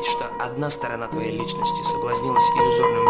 поверить, что одна сторона твоей личности соблазнилась иллюзорным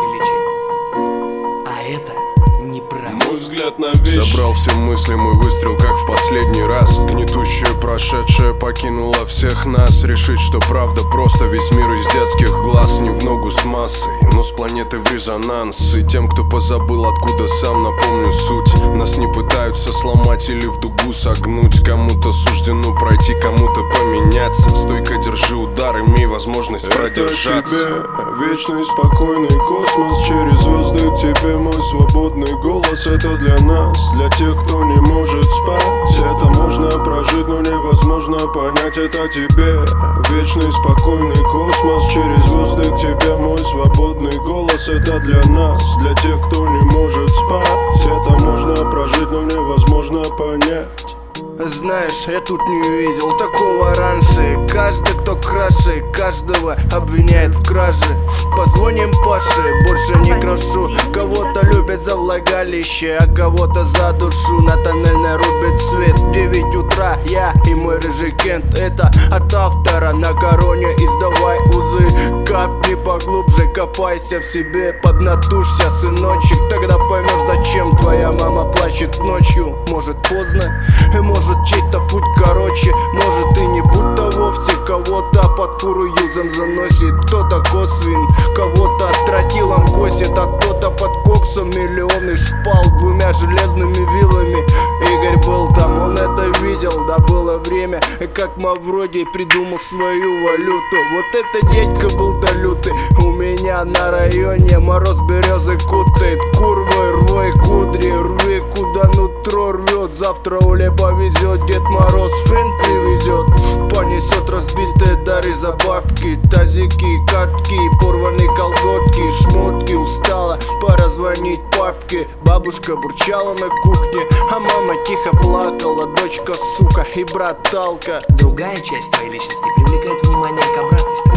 величием, а это неправда. Мой взгляд на вещи собрал все мысли, мой выстрел, как в последний раз. Гнетущее прошедшее покинуло всех нас. Решить, что правда просто весь мир из детских глаз. Не в ногу с массой, но с планеты в резонанс. И тем, кто позабыл, откуда сам, напомню суть. Нас не пытаются сломать или в дугу согнуть. Кому-то суждено пройти, кому-то поменяться. Стойко держи удар, имей возможность продержаться. Это тебе вечный спокойный космос. Через звезды к тебе мой свободный голос. Это для нас, для тех, кто не может спать. Это можно прожить, но невозможно понять. Это тебе вечный спокойный космос. Через звезды к тебе мой свободный голос. Это для нас, для тех, кто не может спать. Это можно прожить, но невозможно понять. Знаешь, я тут не видел такого раньше. Каждый, кто краше, каждого обвиняет в краже. Позвоним Паше, больше не крошу. Кого-то любят за влагалище, а кого-то за душу. На тоннельной рубит свет, 9 утра, я и мой рыжий Кент. Это от автора на короне, издавай узы. Капни поглубже, копайся в себе, поднатужься, сыночек. Тогда поймешь, зачем твоя мама плачет ночью. Может поздно, может чей-то путь короче, может и не будто вовсе. Кого-то под фуру юзом заносит, кто-то косвин, кого-то тротилом косит, а кто-то под коксом миллионы шпал двумя железными вилами. Игорь был там, он это видел, да было время, как Мавродий придумал свою валюту. Вот это дядька был да лютый, у меня на районе мороз березы кутает. Курвы, рвой, кудри, рви, куда нутро рвет. Завтра Оле повезет, Дед Мороз фен привезет. Понесет разбитые дары за бабки, тазики, катки, порванные колготки, шмотки. Устала, пора звонить папке. Бабушка бурчала на кухне, а мама тихо плакала. Дочка сука и брат талка. Другая часть твоей личности привлекает внимание к обратной стороне.